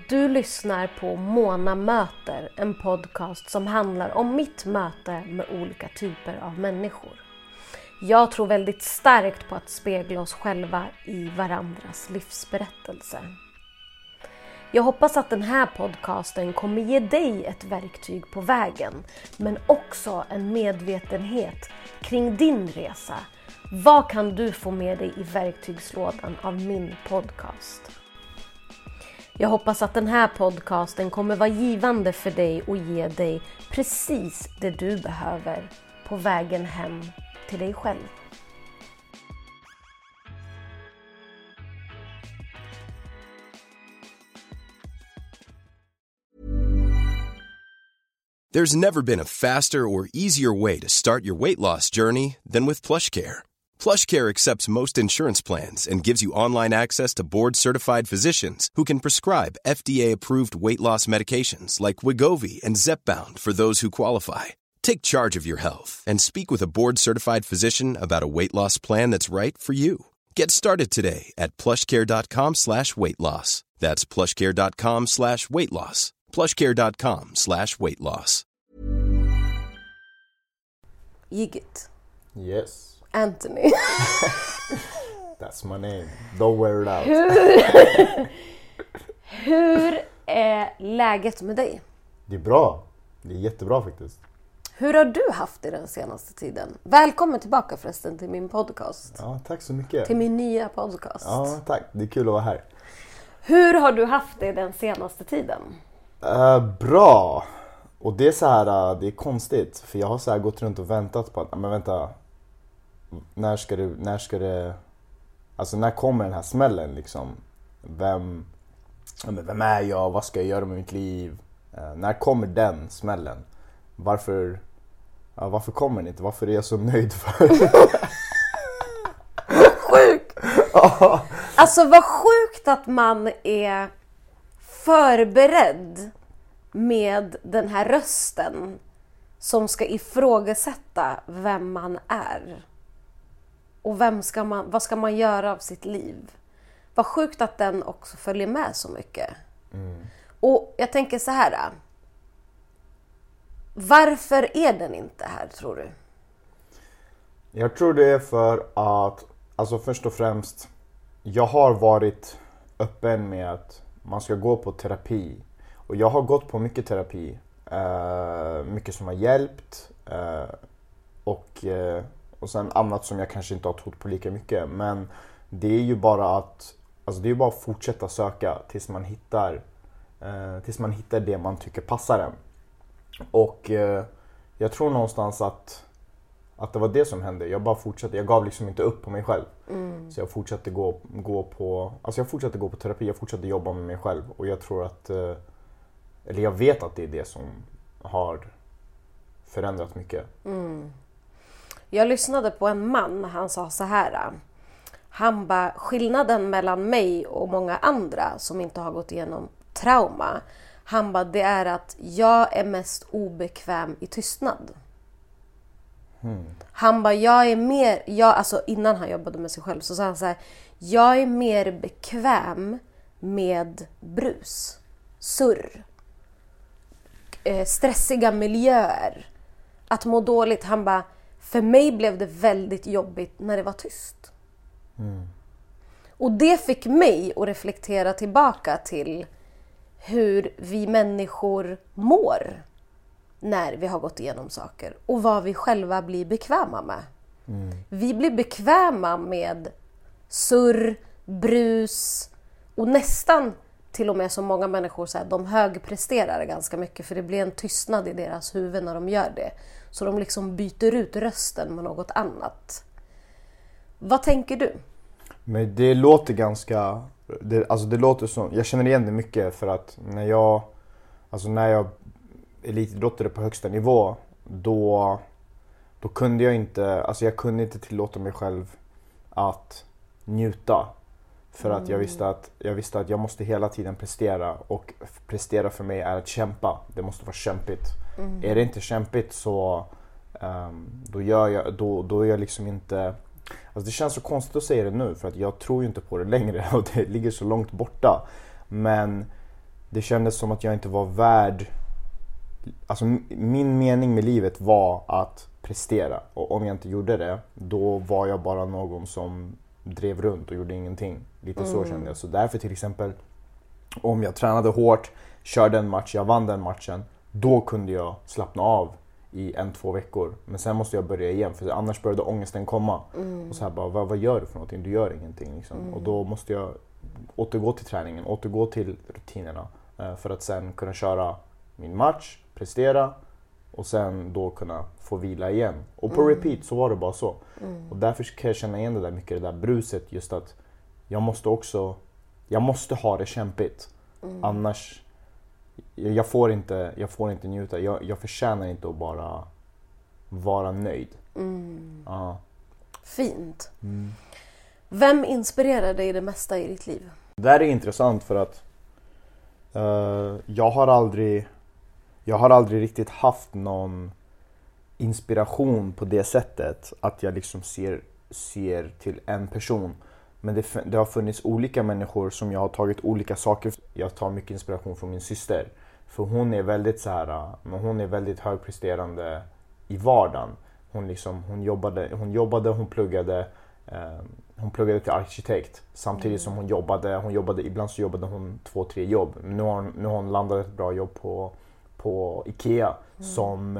Du lyssnar på Mona möter, en podcast som handlar om mitt möte med olika typer av människor. Jag tror väldigt starkt på att spegla oss själva i varandras livsberättelse. Jag hoppas att den här podcasten kommer ge dig ett verktyg på vägen, men också en medvetenhet kring din resa. Vad kan du få med dig i verktygslådan av min podcast? Jag hoppas att den här podcasten kommer vara givande för dig och ge dig precis det du behöver på vägen hem till dig själv. There's never been a faster or easier way to start your weight loss journey than with PlushCare. PlushCare accepts most insurance plans and gives you online access to board-certified physicians who can prescribe FDA-approved weight loss medications like Wegovy and Zepbound for those who qualify. Take charge of your health and speak with a board-certified physician about a weight loss plan that's right for you. Get started today at plushcare.com/weightloss. That's plushcare.com/weightloss. plushcare.com/weightloss. Gigit. Yes. Anthony. That's my name. Don't wear it out. Hur är läget med dig? Det är bra. Det är jättebra faktiskt. Hur har du haft det den senaste tiden? Välkommen tillbaka förresten till min podcast. Ja, tack så mycket. Till min nya podcast. Ja, tack. Det är kul att vara här. Hur har du haft det den senaste tiden? Bra. Och det är så här, det är konstigt. För jag har så här gått runt och väntat på att, men vänta. När kommer den här smällen liksom? Vem är jag? Vad ska jag göra med mitt liv? När kommer den smällen? Varför kommer den inte? Varför är jag så nöjd för? Sjukt! Alltså vad sjukt att man är förberedd med den här rösten som ska ifrågasätta vem man är. Och vad ska man göra av sitt liv? Vad sjukt att den också följer med så mycket. Och jag tänker så här. Varför är den inte här, tror du? Jag tror det är för att, alltså först och främst, jag har varit öppen med att man ska gå på terapi. Och jag har gått på mycket terapi. Mycket som har hjälpt. Och sen annat som jag kanske inte har trott på lika mycket. Men det är ju bara att, alltså det är bara att fortsätta söka tills man hittar det man tycker passar en. Och jag tror någonstans att det var det som hände. Jag bara fortsatte, jag gav liksom inte upp på mig själv. Så jag fortsatte gå på terapi, jag fortsatte jobba med mig själv. Och jag tror att, eller jag vet att det är det som har förändrat mycket. Jag lyssnade på en man, han sa så här. Han bara, skillnaden mellan mig och många andra som inte har gått igenom trauma. Han bara, det är att jag är mest obekväm i tystnad. Han bara, alltså innan han jobbade med sig själv så sa han så här. Jag är mer bekväm med brus, surr, stressiga miljöer, att må dåligt. Han bara, för mig blev det väldigt jobbigt när det var tyst. Och det fick mig att reflektera tillbaka till hur vi människor mår när vi har gått igenom saker och vad vi själva blir bekväma med. Vi blir bekväma med surr, brus och nästan till och med som många människor så här, de högpresterar ganska mycket för det blir en tystnad i deras huvud när de gör det. Så de liksom byter ut rösten med något annat. Vad tänker du? Men det låter ganska, det låter som, jag känner igen det mycket för att när jag elitidrottade på högsta nivå då kunde jag inte tillåta mig själv att njuta. För att jag visste att jag måste hela tiden prestera. Och prestera för mig är att kämpa. Det måste vara kämpigt. Är det inte kämpigt så då är jag liksom inte... Alltså det känns så konstigt att säga det nu. För att jag tror ju inte på det längre. Och det ligger så långt borta. Men det kändes som att jag inte var värd. Alltså min mening med livet var att prestera. Och om jag inte gjorde det, då var jag bara någon som drev runt och gjorde ingenting. Lite så kände jag. Så därför till exempel, om jag tränade hårt, körde en match, jag vann den matchen, då kunde jag slappna av i 1-2 veckor. Men sen måste jag börja igen, för annars började ångesten komma. Och så här bara, vad gör du för någonting? Du gör ingenting liksom. Och då måste jag återgå till träningen, återgå till rutinerna. För att sen kunna köra min match, prestera och sen då kunna få vila igen. Och på repeat så var det bara så. Och därför kan jag känna igen det där mycket, det där bruset, just att jag måste ha det kämpigt. Annars jag får inte njuta. Jag förtjänar inte att bara vara nöjd. Fint. Vem inspirerar dig det mesta i ditt liv? Det här är intressant för att jag har aldrig riktigt haft någon inspiration på det sättet att jag liksom ser till en person. Men det har funnits olika människor som jag har tagit olika saker. Jag tar mycket inspiration från min syster. För hon är väldigt så här, men hon är väldigt högpresterande i vardagen. Hon pluggade till arkitekt samtidigt som hon jobbade ibland så jobbade hon 2-3 jobb. Nu har hon landat ett bra jobb på IKEA som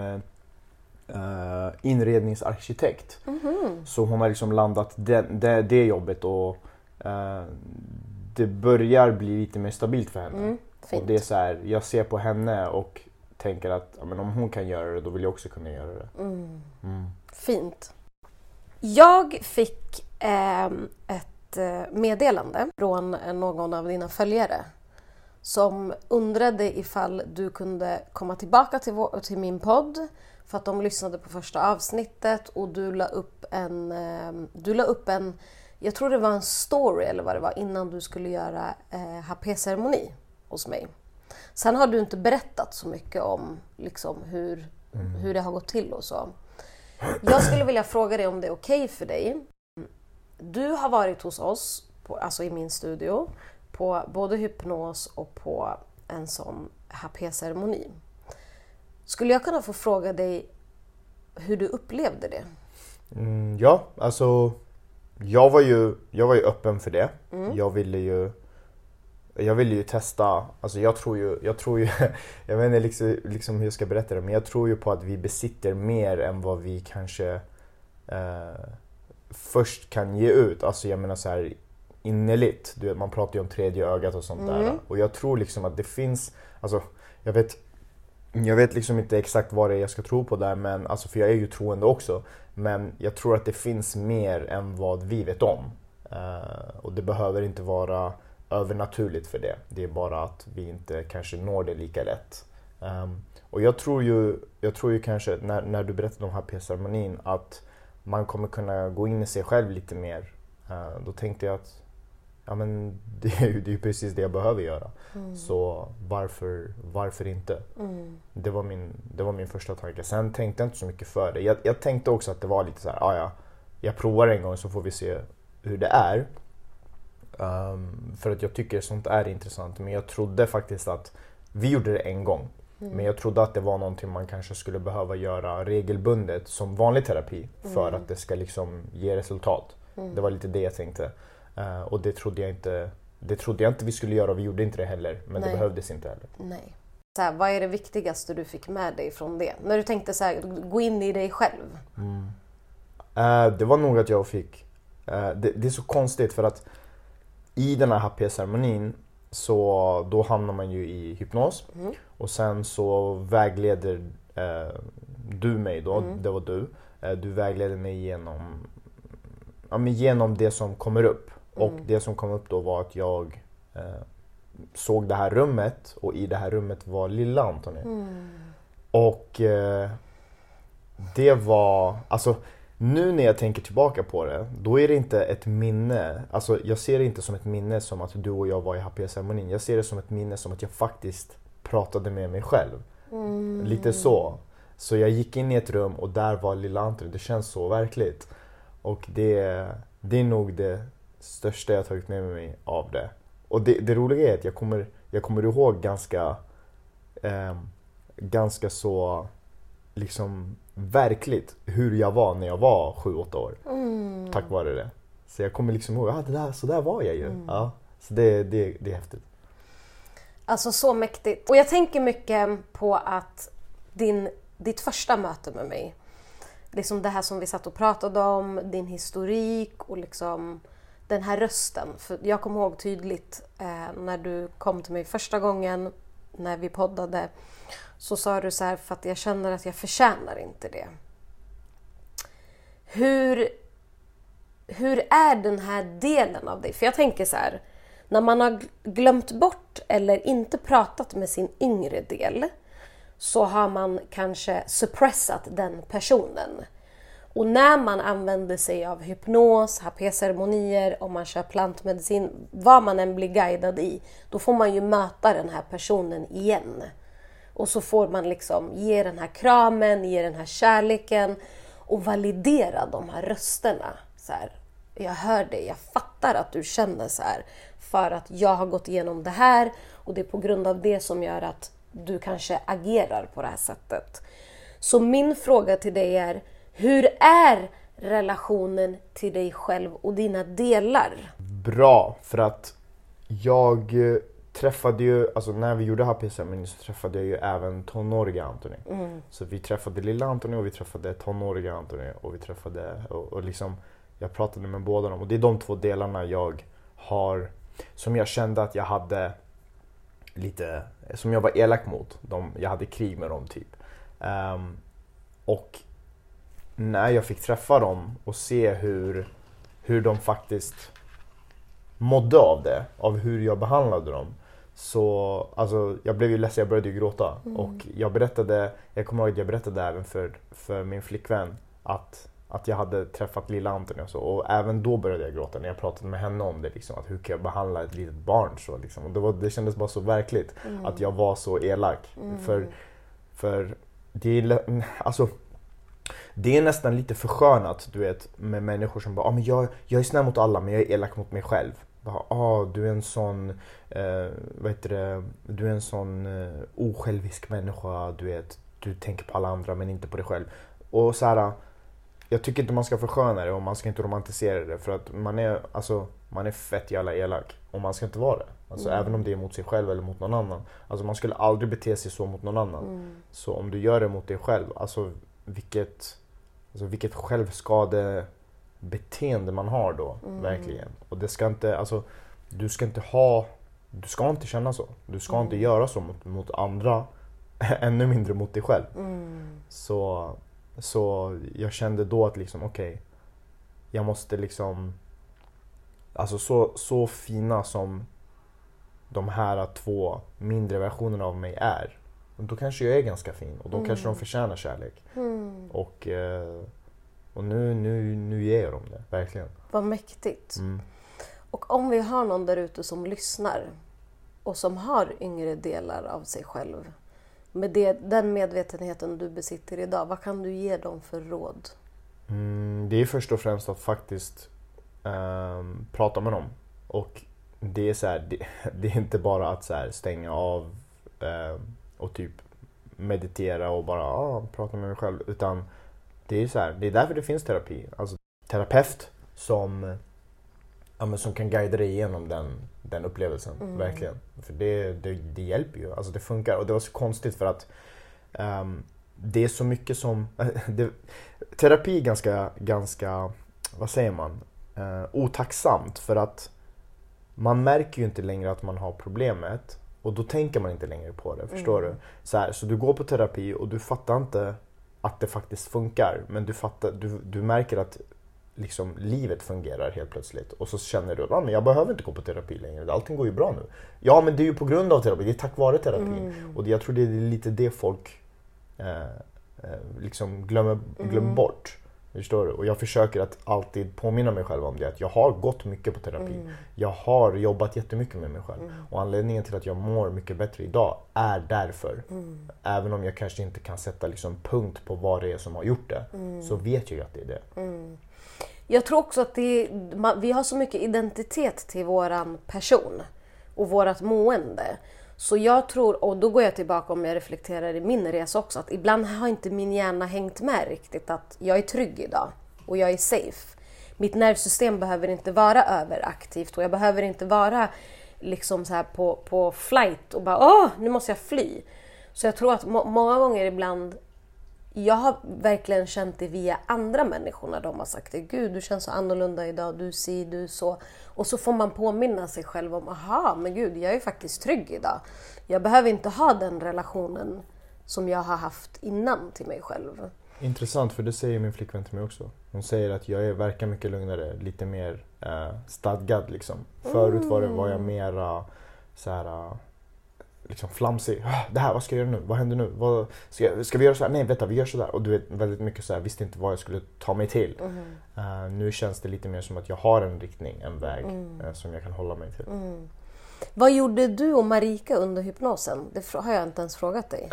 inredningsarkitekt. Så hon har liksom landat det jobbet och det börjar bli lite mer stabilt för henne. Och det är så här, jag ser på henne och tänker att men om hon kan göra det, då vill jag också kunna göra det. Fint. Jag fick ett meddelande från någon av dina följare som undrade ifall du kunde komma tillbaka till min podd, för att de lyssnade på första avsnittet och du la upp en jag tror det var en story eller vad det var, innan du skulle göra HP-ceremoni hos mig. Sen har du inte berättat så mycket om liksom hur det har gått till och så. Jag skulle vilja fråga dig om det är okej för dig. Du har varit hos oss, alltså i min studio, på både hypnos och på en sån HP-ceremoni. Skulle jag kunna få fråga dig hur du upplevde det? Ja, alltså jag var ju öppen för det. Jag ville ju testa. Alltså jag tror ju jag vet inte liksom hur jag ska berätta det, men jag tror ju på att vi besitter mer än vad vi kanske först kan ge ut. Alltså jag menar så här innerligt. Du vet, man pratar ju om tredje ögat och sånt där. Och jag tror liksom att det finns, alltså jag vet liksom inte exakt vad det är jag ska tro på där, men alltså för jag är ju troende också. Men jag tror att det finns mer än vad vi vet om. Och det behöver inte vara övernaturligt för det. Det är bara att vi inte kanske når det lika lätt. Och jag tror ju kanske när du berättade om HP-ceremonin att man kommer kunna gå in i sig själv lite mer. Då tänkte jag att ja, men det är ju precis det jag behöver göra. Så varför inte? Det var min första tanke. Sen tänkte jag inte så mycket för det. Jag tänkte också att det var lite så här, jag provar en gång så får vi se hur det är. För att jag tycker sånt är intressant. Men jag trodde faktiskt att vi gjorde det en gång. Men jag trodde att det var någonting man kanske skulle behöva göra regelbundet som vanlig terapi för att det ska liksom ge resultat. Det var lite det jag tänkte. Och det trodde jag inte vi skulle göra, och vi gjorde inte det heller. Men det behövdes inte heller. Nej. Så här, vad är det viktigaste du fick med dig från det? När du tänkte så här, gå in i dig själv. Det var nog att jag fick... Det är så konstigt för att i den här HP-ceremonin så då hamnar man ju i hypnos. Och sen så vägleder du mig då, det var du. Du vägleder mig genom det som kommer upp. Och det som kom upp då var att jag såg det här rummet, och i det här rummet var lilla Anthony. Och det var, alltså nu när jag tänker tillbaka på det, då är det inte ett minne. Alltså jag ser det inte som ett minne som att du och jag var i HP-ceremonin. Jag ser det som ett minne som att jag faktiskt pratade med mig själv. Lite så. Så jag gick in i ett rum och där var lilla Anthony. Det känns så verkligt. Och det är nog det största jag tagit med mig av det. Och det roliga är att jag jag kommer ihåg ganska så liksom verkligt hur jag var när jag var 7-8 år. Tack vare det. Så jag kommer liksom ihåg, så där var jag ju. Ja, så det är häftigt. Alltså så mäktigt. Och jag tänker mycket på att ditt första möte med mig, liksom det här som vi satt och pratade om, din historik och liksom den här rösten. För jag kommer ihåg tydligt när du kom till mig första gången när vi poddade, så sa du så här: för att jag känner att jag förtjänar inte det. Hur är den här delen av dig? För jag tänker så här, när man har glömt bort eller inte pratat med sin yngre del, så har man kanske suppressat den personen. Och när man använder sig av hypnos, HP-ceremonier, om man kör plantmedicin, vad man än blir guidad i, då får man ju möta den här personen igen. Och så får man liksom ge den här kramen, ge den här kärleken och validera de här rösterna. Så här, jag hör dig, jag fattar att du känner så här, för att jag har gått igenom det här och det är på grund av det som gör att du kanske agerar på det här sättet. Så min fråga till dig är, hur är relationen till dig själv och dina delar? Bra, för att jag träffade ju, alltså när vi gjorde HP-ceremonin så träffade jag ju även tonåriga Anthony. Så vi träffade lilla Anthony och vi träffade tonåriga Anthony och vi träffade och liksom jag pratade med båda dem, och det är de två delarna jag har som jag kände att jag hade lite, som jag var elak mot dem, jag hade krig med dem typ. Och när jag fick träffa dem och se hur de faktiskt mådde av det, av hur jag behandlade dem, så alltså jag blev ju ledsen, jag började ju gråta. Och jag kommer ihåg att jag berättade även för min flickvän att jag hade träffat lilla Anthony och så, och även då började jag gråta när jag pratade med henne om det liksom, att hur kan jag behandla ett litet barn så liksom. Och det kändes bara så verkligt att jag var så elak. För det är alltså det är nästan lite förskönat, du vet, med människor som bara, men jag är snäll mot alla men jag är elak mot mig själv. Du är en sån du är en sån osjälvisk människa, du vet, du tänker på alla andra men inte på dig själv. Och så här, jag tycker inte man ska försköna det och man ska inte romantisera det, för att man är fett jävla elak och man ska inte vara det. Alltså även om det är mot sig själv eller mot någon annan. Alltså man skulle aldrig bete sig så mot någon annan. Så om du gör det mot dig själv, alltså vilket självskadebeteende man har då, verkligen. Och det ska inte, alltså du ska inte känna så. Du ska inte göra så mot andra, ännu mindre mot dig själv. Så jag kände då att liksom okej, jag måste liksom, alltså så fina som de här två mindre versionerna av mig är, då kanske jag är ganska fin och då kanske de förtjänar kärlek. Och nu ger jag dem det, verkligen. Vad mäktigt. Och om vi har någon där ute som lyssnar och som har yngre delar av sig själv, med den medvetenheten du besitter idag, vad kan du ge dem för råd? Det är först och främst att faktiskt prata med dem. Och det är så här, det är inte bara att så här, stänga av och typ meditera och bara prata med mig själv, utan det är så här, det är därför det finns terapi. Alltså terapeut som kan guida dig igenom den upplevelsen, verkligen. För det hjälper ju, alltså det funkar. Och det var så konstigt för att det är så mycket som terapi är ganska vad säger man, otacksamt, för att man märker ju inte längre att man har problemet och då tänker man inte längre på det, förstår du? Så du går på terapi och du fattar inte att det faktiskt funkar, men du märker att liksom livet fungerar helt plötsligt, och så känner du men jag behöver inte gå på terapi längre, allting går ju bra nu. Ja, men det är ju på grund av terapi, det är tack vare terapi. Och jag tror det är lite det folk liksom glömmer bort, förstår du? Och jag försöker att alltid påminna mig själv om det, att jag har gått mycket på terapi. Jag har jobbat jättemycket med mig själv. Och anledningen till att jag mår mycket bättre idag är därför. Även om jag kanske inte kan sätta liksom punkt på vad det är som har gjort det, så vet jag att det är det. Jag tror också att vi har så mycket identitet till våran person och vårat mående. Så jag tror, och då går jag tillbaka om jag reflekterar i min resa också, att ibland har inte min hjärna hängt med riktigt att jag är trygg idag och jag är safe. Mitt nervsystem behöver inte vara överaktivt och jag behöver inte vara liksom så här på flight och bara nu måste jag fly. Så jag tror att många gånger ibland, jag har verkligen känt det via andra människor när de har sagt det. Gud, du känns så annorlunda idag, du så. Och så får man påminna sig själv om, men gud, jag är faktiskt trygg idag. Jag behöver inte ha den relationen som jag har haft innan till mig själv. Intressant, för det säger min flickvän till mig också. Hon säger att jag verkar mycket lugnare, lite mer stadgad liksom. Förut var jag mera så här liksom flamsig. Det här, vad ska jag göra nu? Vad händer nu? Ska vi göra så här? Nej, vänta, vi gör så där. Och du vet, väldigt mycket så här, visste inte vad jag skulle ta mig till. Nu känns det lite mer som att jag har en riktning, en väg som jag kan hålla mig till. Vad gjorde du och Marika under hypnosen? Det har jag inte ens frågat dig.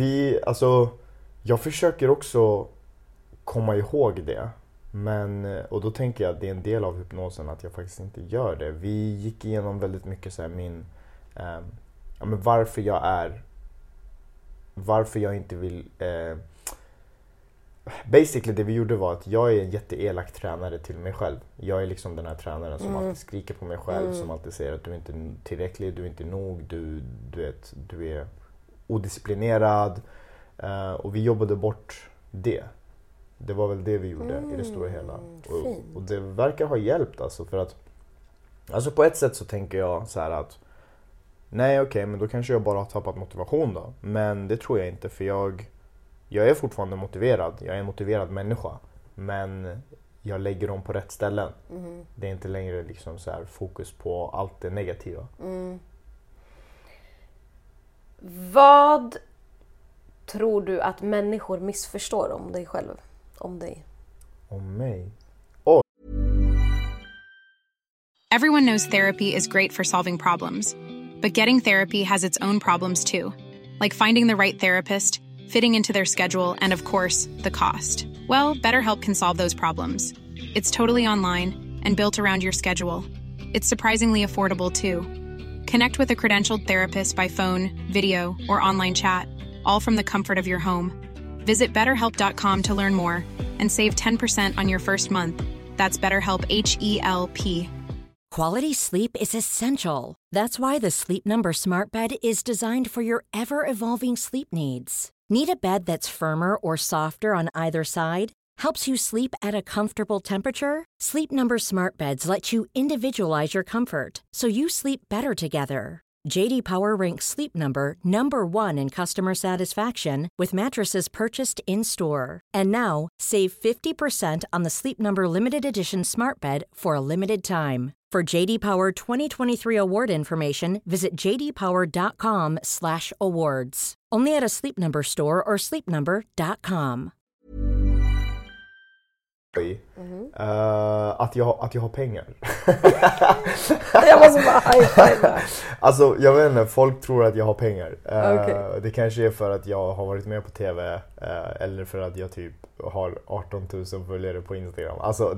Jag försöker också komma ihåg det. Och då tänker jag att det är en del av hypnosen att jag faktiskt inte gör det. Vi gick igenom väldigt mycket så här men varför jag inte vill basically det vi gjorde var att jag är en jätteelak tränare till mig själv. Jag är liksom den här tränaren som alltid skriker på mig själv, som alltid säger att du är inte tillräcklig, du är inte nog, du är odisciplinerad, och vi jobbade bort det. Det var väl det vi gjorde i det stora hela. Och det verkar ha hjälpt alltså, för att alltså på ett sätt så tänker jag så här att nej, okej, men då kanske jag bara har tappat motivation då. Men det tror jag inte, för jag är fortfarande motiverad. Jag är en motiverad människa. Men jag lägger dem på rätt ställen. Det är inte längre liksom så här fokus på allt det negativa. Vad tror du att människor missförstår om dig själv? Om dig? Om mig? Everyone knows therapy is great for solving problems. But getting therapy has its own problems too. Like finding the right therapist, fitting into their schedule, and of course, the cost. Well, BetterHelp can solve those problems. It's totally online and built around your schedule. It's surprisingly affordable too. Connect with a credentialed therapist by phone, video, or online chat, all from the comfort of your home. Visit BetterHelp.com to learn more and save 10% on your first month. That's BetterHelp, H-E-L-P. Quality sleep is essential. That's why the Sleep Number Smart Bed is designed for your ever-evolving sleep needs. Need a bed that's firmer or softer on either side? Helps you sleep at a comfortable temperature? Sleep Number Smart Beds let you individualize your comfort, so you sleep better together. J.D. Power ranks Sleep Number #1 in customer satisfaction with mattresses purchased in-store. And now, save 50% on the Sleep Number Limited Edition Smart Bed for a limited time. For JD Power 2023 award information, visit jdpower.com/awards. Only at a Sleep Number store or sleepnumber.com. Att jag har pengar. Jag måste bara high-five. Alltså jag vet inte, folk tror att jag har pengar. Okay. Det kanske är för att jag har varit med på TV, eller för att jag typ har 18 000 följare på Instagram. Alltså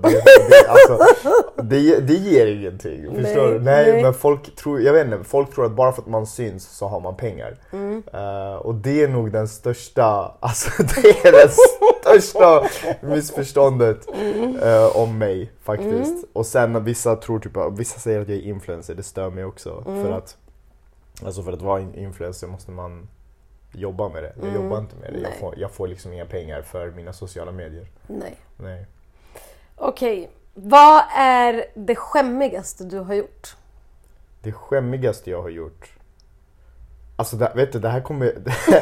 det ger ingenting. Förstår du? Nej, men folk tror att bara för att man syns så har man pengar. Och det är nog den största, alltså det är det största missförståndet om mig faktiskt. Och sen vissa tror typ, vissa säger att jag är influencer, det stör mig också. För att vara influencer måste man jobba med det. Jag jobbar inte med det. Jag får liksom inga pengar för mina sociala medier. Nej. Okej. Vad är det skämmigaste du har gjort? Det skämmigaste jag har gjort? Alltså det här kommer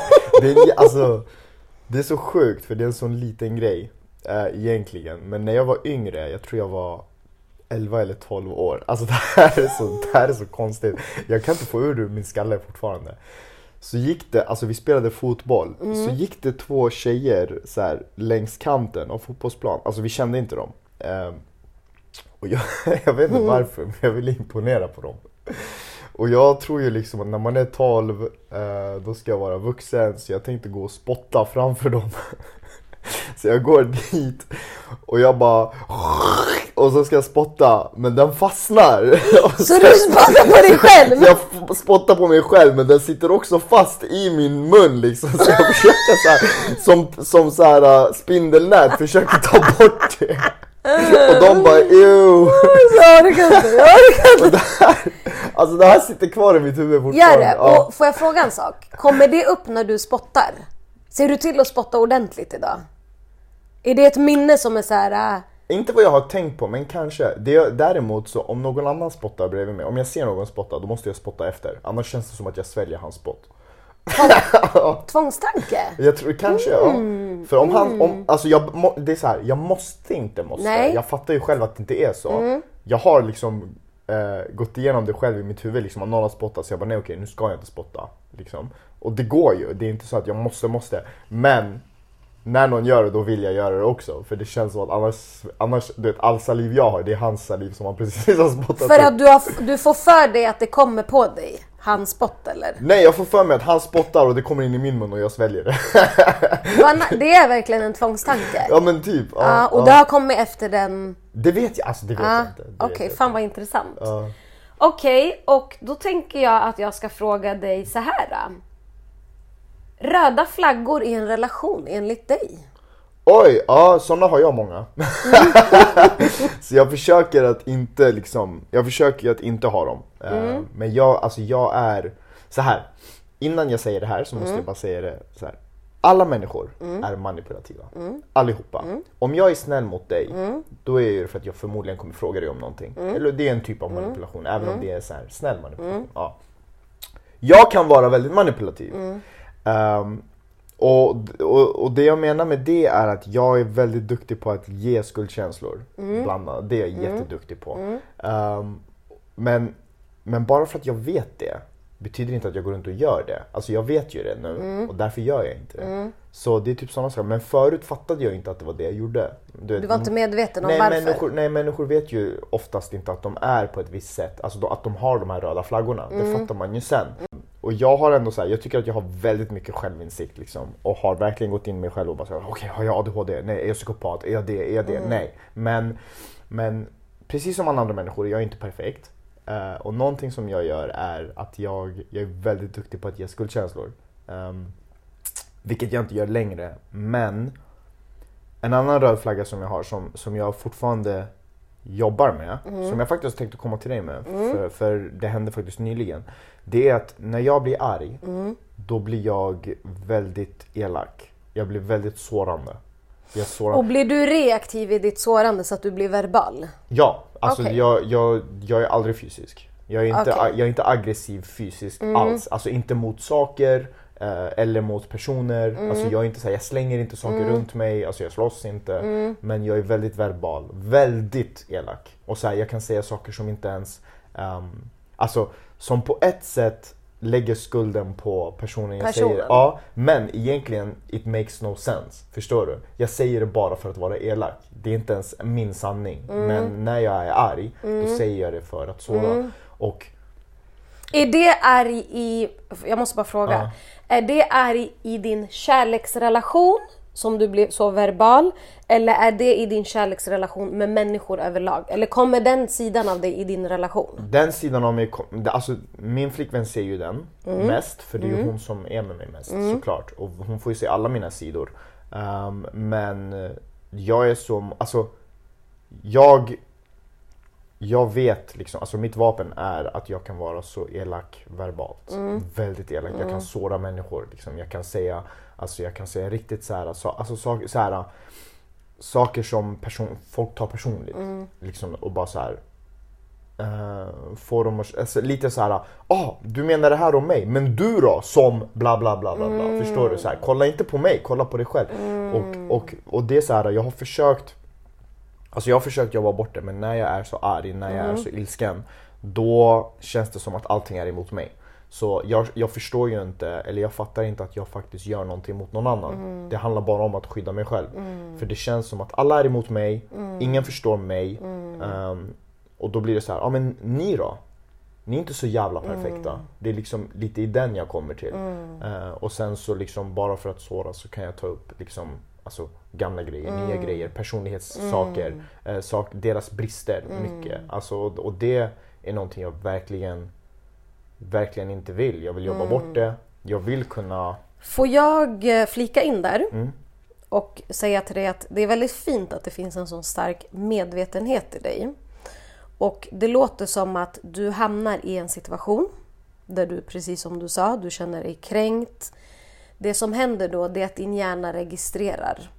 det är så sjukt, för det är en sån liten grej egentligen. Men när jag var yngre, jag tror jag var 11 eller 12 år. Alltså det här är så konstigt. Jag kan inte få ur min skalle fortfarande. Så gick det, alltså vi spelade fotboll. Så gick det 2 tjejer så här längs kanten av fotbollsplan. Alltså vi kände inte dem. Och jag vet inte varför, men jag ville imponera på dem. Och jag tror ju liksom att när man är 12 då ska jag vara vuxen. Så jag tänkte gå och spotta framför dem. Så jag går dit och jag bara och så ska jag spotta, men den fastnar. Så du spottar på dig själv? Jag spottar på mig själv, men den sitter också fast i min mun liksom. Så jag försöker så här, som så här spindelnät, försöker ta bort det. Och de bara, ew. Jag orkar inte. Alltså det här sitter kvar i mitt huvud fortfarande. Gör det, och får jag fråga en sak? Kommer det upp när du spottar? Ser du till att spotta ordentligt idag? Är det ett minne som är så här... Inte vad jag har tänkt på, men kanske. Däremot så om någon annan spottar bredvid mig, om jag ser någon spotta, då måste jag spotta efter. Annars känns det som att jag sväljer hans spott. Tvångstanke? Jag tror kanske, ja. För om han, alltså det är så här, jag måste. Nej. Jag fattar ju själv att det inte är så. Jag har liksom gått igenom det själv i mitt huvud liksom, att någon har spottat, så jag bara nej okej, nu ska jag inte spotta liksom. Och det går ju, det är inte så att jag måste. Men när någon gör det, då vill jag göra det också. För det känns som att annars du vet, all saliv jag har, det är hans saliv som han precis har spottat. För att du får för dig att det kommer på dig, hans spott eller? Nej, jag får för mig att han spottar och det kommer in i min mun och jag sväljer det. Det är verkligen en tvångstanke. Ja men typ. Och det har kommit efter den... Det vet jag, alltså det vet jag inte. Okej, fan vad intressant. Okej, och då tänker jag att jag ska fråga dig så här. Röda flaggor i en relation enligt dig? Oj, ja, sådana har jag många. Så jag försöker att inte ha dem. Men jag är så här. Innan jag säger det här så måste jag bara säga det så här. Alla människor är manipulativa. Allihopa. Om jag är snäll mot dig, då är det för att jag förmodligen kommer fråga dig om någonting. Eller det är en typ av manipulation, även om det är så här snäll manipulation. Ja. Jag kan vara väldigt manipulativ. Och det jag menar med det är att jag är väldigt duktig på att ge skuldkänslor. Bland annat. Det är jag jätteduktig på. Men bara för att jag vet det betyder inte att jag går runt och gör det. Alltså jag vet ju det nu och därför gör jag inte det. Så det är typ sådana saker. Men förut fattade jag inte att det var det jag gjorde. Du var inte medveten om varför? Människor vet ju oftast inte att de är på ett visst sätt. Alltså att de har de här röda flaggorna. Det fattar man ju sen. Och jag har ändå så här, jag tycker att jag har väldigt mycket självinsikt liksom. Och har verkligen gått in i mig själv och bara såhär, okej, har jag ADHD? Nej, är jag psykopat? Är jag det? Nej. Men precis som alla andra människor, jag är inte perfekt. Och någonting som jag gör är att jag är väldigt duktig på att ge skuldkänslor. Vilket jag inte gör längre. Men en annan röd flagga som jag har, som jag fortfarande jobbar med, som jag faktiskt tänkte komma till dig med, för det hände faktiskt nyligen. Det är att när jag blir arg, då blir jag väldigt elak. Jag blir väldigt sårande. Och blir du reaktiv i ditt sårande så att du blir verbal? Ja, alltså jag är aldrig fysisk. Jag är inte aggressiv fysiskt alls. Alltså inte mot saker eller mot personer. Alltså jag är inte så här, jag slänger inte saker runt mig. Alltså jag slåss inte. Men jag är väldigt verbal, väldigt elak. Och så här, jag kan säga saker som inte ens alltså som på ett sätt lägger skulden på personen jag säger. Ja, men egentligen it makes no sense. Förstår du? Jag säger det bara för att vara elak. Det är inte ens min sanning. Men när jag är arg, då säger jag det för att såra. Och är det arg i, jag måste bara fråga, är det arg i din kärleksrelation som du blev så verbal, eller är det i din kärleksrelation med människor överlag? Eller kommer den sidan av dig i din relation? Den sidan av mig, alltså min flickvän ser ju den mest, för det är ju hon som är med mig mest, såklart. Och hon får ju se alla mina sidor. Men jag är så, alltså jag vet liksom, alltså mitt vapen är att jag kan vara så elak verbalt. Väldigt elak. Jag kan såra människor liksom. Jag kan säga riktigt så här, alltså saker som folk tar personligt liksom, och bara så här får dem alltså, lite så här, du menar det här om mig, men du då som bla bla bla bla bla. Förstår du så här, kolla inte på mig, kolla på dig själv. Och det är så här, jag har försökt jobba bort det, men när jag är så arg, när jag är så ilsken, då känns det som att allting är emot mig. Så jag förstår ju inte, eller jag fattar inte att jag faktiskt gör någonting mot någon annan. Det handlar bara om att skydda mig själv. För det känns som att alla är emot mig, ingen förstår mig. Och då blir det så här, men ni då? Ni är inte så jävla perfekta. Det är liksom lite i den jag kommer till. Och sen så liksom bara för att såra så kan jag ta upp liksom, alltså gamla grejer, nya grejer, personlighetssaker, deras brister mycket. Alltså, och det är någonting jag verkligen inte vill. Jag vill jobba bort det. Jag vill kunna... Får jag flika in där och säga till dig att det är väldigt fint att det finns en sån stark medvetenhet i dig. Och det låter som att du hamnar i en situation där du, precis som du sa, du känner dig kränkt. Det som händer då, det är att din hjärna registrerar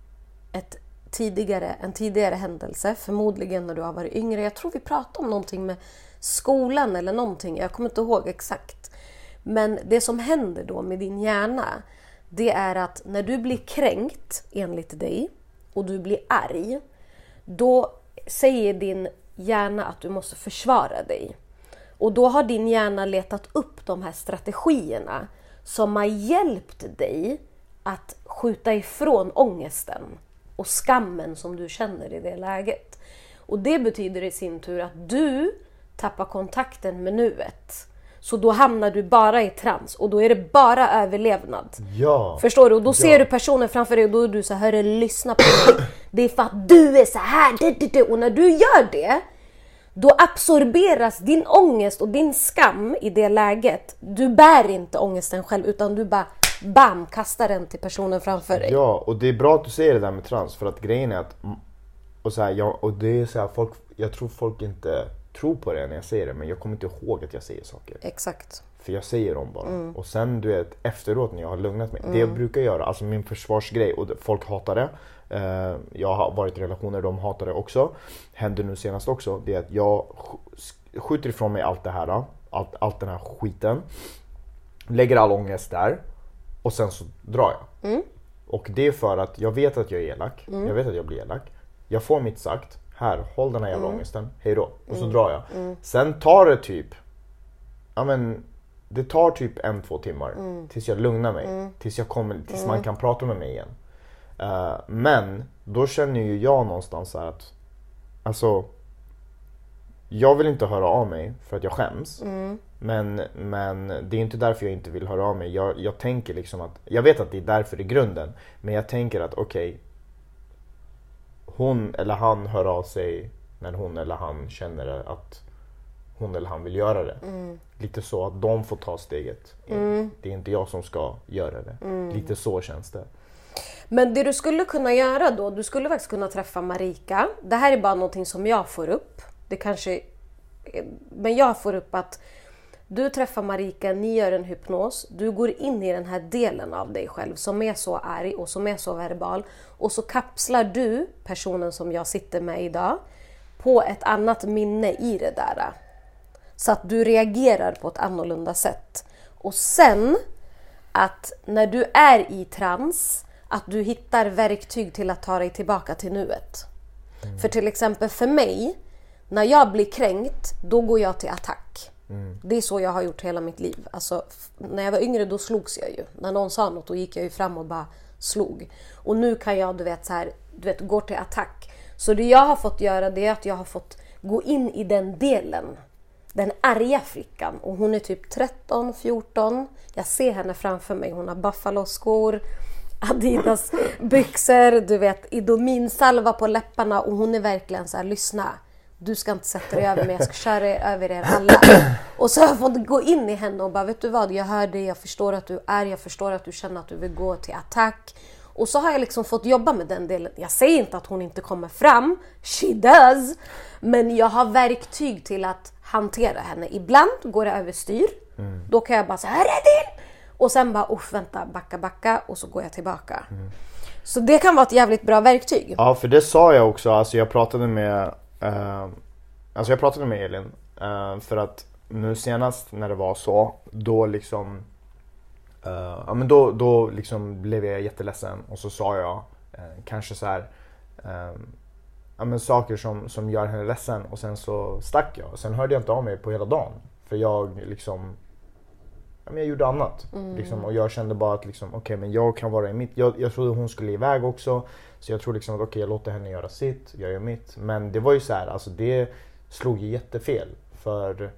en tidigare händelse, förmodligen när du har varit yngre. Jag tror vi pratade om någonting med skolan eller någonting, jag kommer inte ihåg exakt. Men det som händer då med din hjärna, det är att när du blir kränkt enligt dig och du blir arg, då säger din hjärna att du måste försvara dig. Och då har din hjärna letat upp de här strategierna som har hjälpt dig att skjuta ifrån ångesten och skammen som du känner i det läget. Och det betyder i sin tur att du tappar kontakten med nuet. Så då hamnar du bara i trans och då är det bara överlevnad. Ja. Förstår du? Och då ser du personen framför dig och då är du så här, hörru, lyssna på mig. Det är för att du är så här. Och när du gör det, då absorberas din ångest och din skam i det läget. Du bär inte ångesten själv utan du bara bam, kastar den till personen framför dig. Ja, och det är bra att du säger det där med trans, för att grejen är att och så här, och det är så här, jag tror folk inte tror på det när jag säger det, men jag kommer inte ihåg att jag säger saker. Exakt. För jag säger dem bara. Och sen du vet, efteråt när jag har lugnat mig, det jag brukar göra, alltså min försvarsgrej, och folk hatar det. Jag har varit i relationer, de hatar det också. Händer nu senast också, det är att jag skjuter ifrån mig allt det här, allt den här skiten. Lägger all ångest där och sen så drar jag. Och det är för att jag vet att jag är elak. Jag vet att jag blir elak. Jag får mitt sagt. Här, håll den här jävla ångesten. Hej då. Och så drar jag. Sen tar det typ... Ja men... Det tar typ 1-2 timmar. Tills jag lugnar mig. Tills man kan prata med mig igen. Men då känner ju jag någonstans så här att... Alltså... Jag vill inte höra av mig för att jag skäms. Men det är inte därför jag inte vill höra av mig. Jag tänker liksom att... Jag vet att det är därför i grunden. Men jag tänker att okej, hon eller han hör av sig när hon eller han känner att hon eller han vill göra det. Lite så att de får ta steget. Det är inte jag som ska göra det. Lite så känns det. Men det du skulle kunna göra då, du skulle faktiskt kunna träffa Marika. Det här är bara någonting som jag får upp. Men jag får upp att du träffar Marika, ni gör en hypnos, du går in i den här delen av dig själv som är så arg och som är så verbal, och så kapslar du personen som jag sitter med idag på ett annat minne i det där. Så att du reagerar på ett annorlunda sätt. Och sen att när du är i trans, att du hittar verktyg till att ta dig tillbaka till nuet. För till exempel för mig, när jag blir kränkt, då går jag till attack. Det är så jag har gjort hela mitt liv. Alltså, när jag var yngre då slogs jag ju. När någon sa något då gick jag ju fram och bara slog. Och nu kan jag gå till attack. Så det jag har fått göra, det är att jag har fått gå in i den delen. Den arga flickan. Och hon är typ 13-14. Jag ser henne framför mig. Hon har Buffalo-skor, Adidas byxor, du vet, Idomin-salva på läpparna. Och hon är verkligen så här, lyssna. Du ska inte sätta dig över mig, jag ska köra över er alla. Och så har jag fått gå in i henne och bara, vet du vad, jag hör dig, jag förstår att du är, jag förstår att du känner att du vill gå till attack. Och så har jag liksom fått jobba med den delen. Jag säger inte att hon inte kommer fram, she does. Men jag har verktyg till att hantera henne. Ibland går det överstyr, då kan jag bara säga, här är det! Och sen bara, vänta, backa och så går jag tillbaka. Så det kan vara ett jävligt bra verktyg. Ja, för det sa jag också, alltså jag pratade med Elin för att nu senast när det var så, då liksom då liksom blev jag jätteledsen och så sa jag kanske så här saker som gör henne ledsen, och sen så stack jag och sen hörde jag inte av mig på hela dagen för jag liksom jag gjorde annat liksom, och jag kände bara att liksom, okej, men jag kan vara i mitt, jag trodde hon skulle iväg också, så jag trodde liksom att okej, jag låter henne göra sitt, jag gör mitt, men det var ju så här, alltså det slog ju jättefel för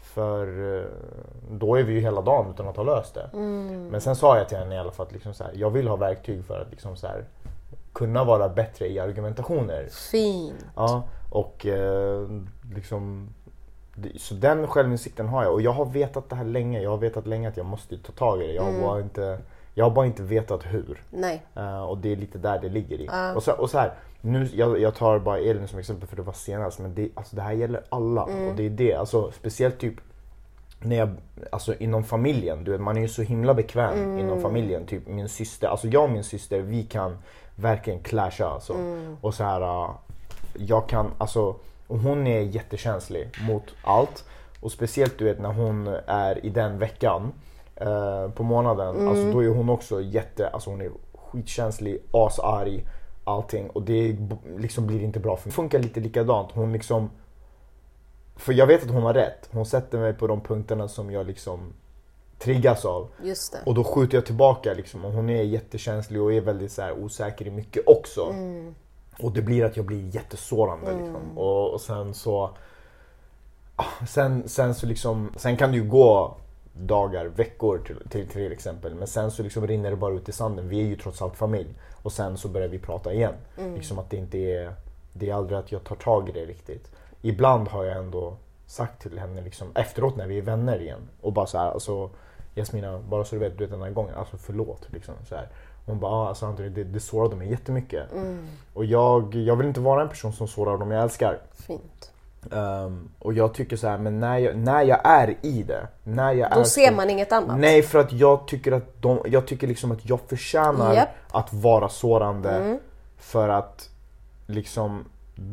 då är vi ju hela dagen utan att ha löst det. Men sen sa jag till henne i alla fall att liksom så här, jag vill ha verktyg för att liksom så här kunna vara bättre i argumentationer. Fint. Ja, och liksom så den självinsikten har jag, och jag har vetat det här länge. Jag har vetat länge att jag måste ta tag i det. Jag har bara inte vetat hur. Nej. Och det är lite där det ligger i. Och så här, nu, jag tar bara Elin som exempel för det var senast, men det här gäller alla. Och det är det, alltså speciellt typ när alltså inom familjen, du vet, man är ju så himla bekväm inom familjen, typ min syster, alltså jag och min syster, vi kan verkligen clasha alltså. Och så här, jag kan, alltså, och hon är jättekänslig mot allt, och speciellt du vet när hon är i den veckan på månaden, alltså då är hon också alltså hon är skitkänslig, asarg, allting, och det liksom blir inte bra för mig. Det funkar lite likadant, hon liksom, för jag vet att hon har rätt. Hon sätter mig på de punkterna som jag liksom triggas av. Just det. Och då skjuter jag tillbaka liksom. Och hon är jättekänslig och är väldigt så här osäker i mycket också. Och det blir att jag blir jättesårande liksom. Och sen så sen så liksom, sen kan det ju gå dagar, veckor till exempel, men sen så liksom rinner det bara ut i sanden. Vi är ju trots allt familj. Och sen så börjar vi prata igen. Liksom att det är aldrig att jag tar tag i det riktigt. Ibland har jag ändå sagt till henne liksom, efteråt när vi är vänner igen, och bara så här, alltså Jasmina, bara så du vet den här gången, alltså förlåt liksom, så här. Hon bara, alltså Anthony, det sårade mig jättemycket. Och jag vill inte vara en person som sårar dem jag älskar. Fint. Och jag tycker så här, men när jag är i det, då ser man inget annat. Nej, för att jag tycker liksom att jag förtjänar att vara sårande, för att liksom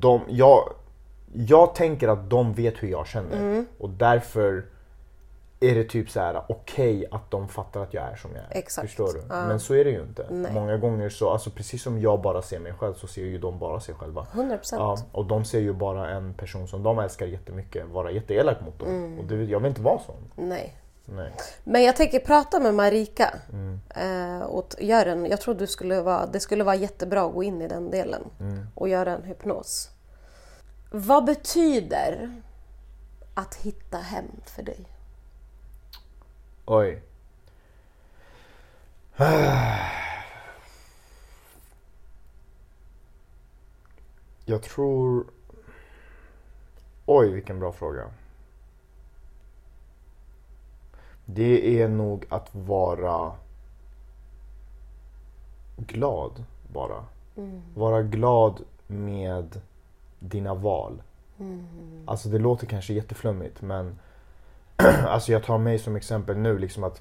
jag tänker att de vet hur jag känner, och därför är det typ så här okej att de fattar att jag är som jag är. Exakt. Förstår du? Men så är det ju inte. Nej. Många gånger så, alltså precis som jag bara ser mig själv, så ser ju de bara sig själva. 100%. Ja, och de ser ju bara en person som de älskar jättemycket vara jätteelak mot dem. Och jag vill inte vara sån. Nej. Men jag tänker prata med Marika och göra jag tror det skulle vara jättebra att gå in i den delen och göra en hypnos. Vad betyder att hitta hem för dig? Oj. Jag tror... Oj, vilken bra fråga. Det är nog att vara glad bara. Vara glad med dina val. Alltså det låter kanske jätteflummigt, men alltså jag tar mig som exempel nu liksom, att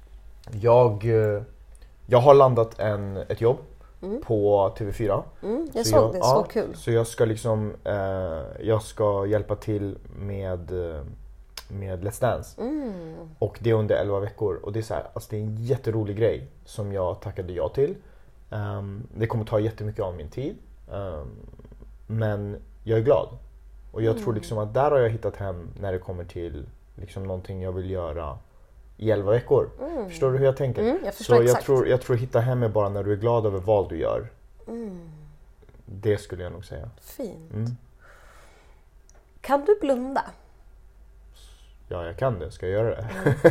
jag har landat ett jobb på TV4. Jag såg det, så kul. Så jag ska liksom jag ska hjälpa till med Let's Dance. Och det är under 11 veckor, och det är så här, alltså det är en jätterolig grej som jag tackade ja till. Det kommer ta jättemycket av min tid, men jag är glad. Och jag tror liksom att där har jag hittat hem när det kommer till liksom någonting jag vill göra i 11 veckor. Förstår du hur jag tänker? Jag förstår så exakt. jag tror hitta hem är bara när du är glad över vad du gör. Det skulle jag nog säga. Fint. Kan du blunda? Ja, jag kan det. Ska jag göra det?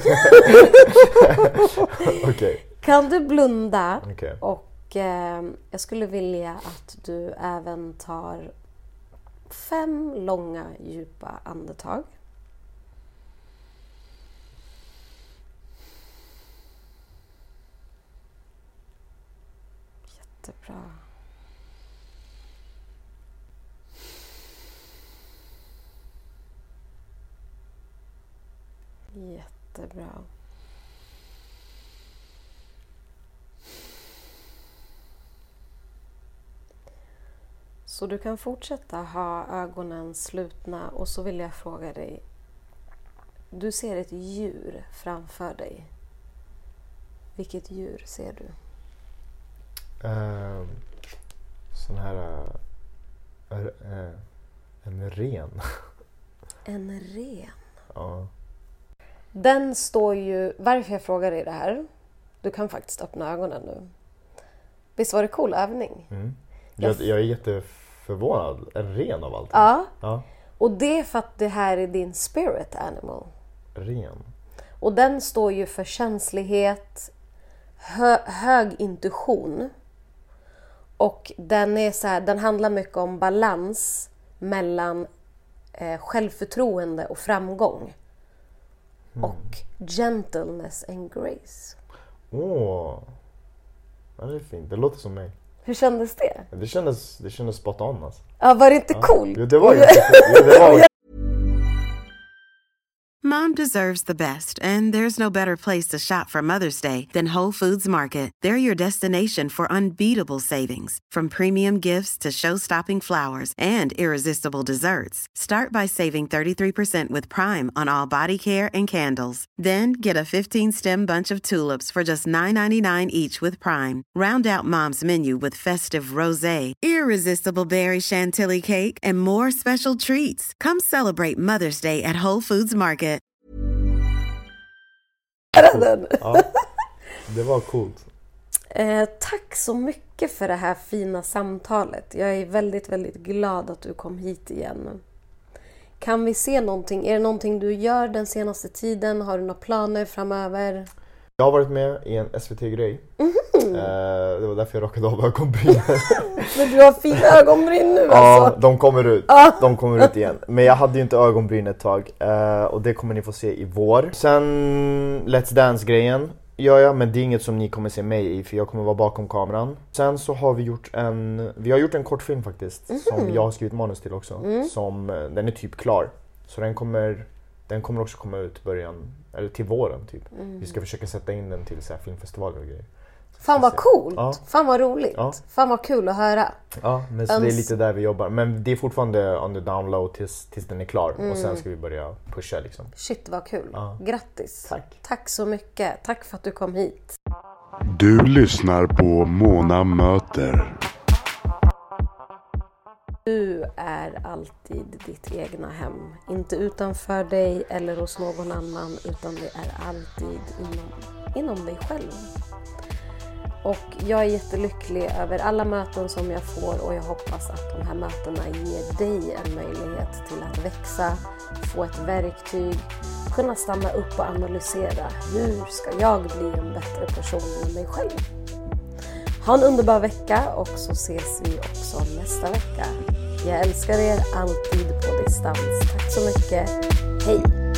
Okay. Kan du blunda? Okay. Och jag skulle vilja att du även tar 5 långa djupa andetag. Jättebra. Jättebra. Så du kan fortsätta ha ögonen slutna, och så vill jag fråga dig. Du ser ett djur framför dig. Vilket djur ser du? Sån här en ren. En ren? Ja. Den står ju... Varför jag frågar dig det här? Du kan faktiskt öppna ögonen nu. Visst var det cool övning? Jag är jätteförvånad. En ren av allt. Ja. Och det är för att det här är din spirit animal. Ren. Och den står ju för känslighet, hög intuition Och den är så här, den handlar mycket om balans mellan självförtroende och framgång. Och gentleness and grace. Ja, det är fint. Det låter som mig. Hur kändes det? Det kändes spot on alltså. Ja, var det inte coolt? Jo, det var ju. Mom deserves the best, and there's no better place to shop for Mother's Day than Whole Foods Market. They're your destination for unbeatable savings, from premium gifts to show-stopping flowers and irresistible desserts. Start by saving 33% with Prime on all body care and candles. Then get a 15-stem bunch of tulips for just $9.99 each with Prime. Round out Mom's menu with festive rosé, irresistible berry chantilly cake, and more special treats. Come celebrate Mother's Day at Whole Foods Market. Ja, det var coolt. Tack så mycket för det här fina samtalet. Jag är väldigt, väldigt glad att du kom hit igen. Kan vi se någonting? Är det någonting du gör den senaste tiden? Har du några planer framöver? Jag har varit med i en SVT-grej. Det var därför jag rockade av ögonbrynen. Men du har fina ögonbryn nu alltså. Ja, de kommer ut. De kommer ut igen. Men jag hade ju inte ögonbryn ett tag. Och det kommer ni få se i vår. Sen Let's Dance-grejen gör jag, men det är inget som ni kommer se mig i, för jag kommer vara bakom kameran. Sen så har vi gjort en kortfilm faktiskt, som jag har skrivit manus till också. Den är typ klar. Så den kommer också komma ut till våren typ. Vi ska försöka sätta in den till så här filmfestivaler och grejer. Fan vad coolt, ja. Fan vad roligt, fan vad kul att höra. Ja, men så det är lite där vi jobbar. Men det är fortfarande under download tills den är klar. Och sen ska vi börja pusha liksom. Shit vad kul, grattis. Tack så mycket, tack för att du kom hit. Du lyssnar på Mona möter. Du är alltid ditt egna hem. Inte utanför dig eller hos någon annan, utan det är alltid inom dig själv. Och jag är jättelycklig över alla möten som jag får, och jag hoppas att de här mötena ger dig en möjlighet till att växa, få ett verktyg, kunna stanna upp och analysera. Hur ska jag bli en bättre person än mig själv? Ha en underbar vecka, och så ses vi också nästa vecka. Jag älskar er alltid på distans. Tack så mycket. Hej!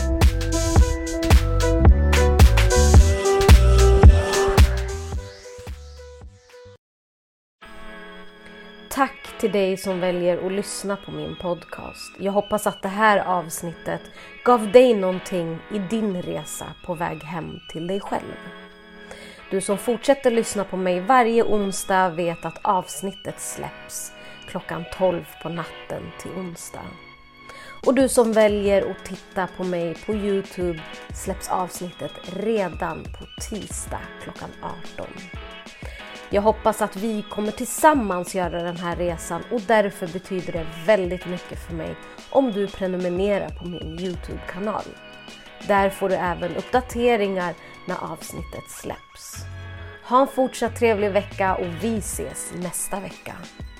Tack till dig som väljer att lyssna på min podcast. Jag hoppas att det här avsnittet gav dig någonting i din resa på väg hem till dig själv. Du som fortsätter lyssna på mig varje onsdag vet att avsnittet släpps klockan 12 på natten till onsdag. Och du som väljer att titta på mig på YouTube släpps avsnittet redan på tisdag klockan 18. Jag hoppas att vi kommer tillsammans göra den här resan, och därför betyder det väldigt mycket för mig om du prenumererar på min YouTube-kanal. Där får du även uppdateringar när avsnittet släpps. Ha en fortsatt trevlig vecka, och vi ses nästa vecka.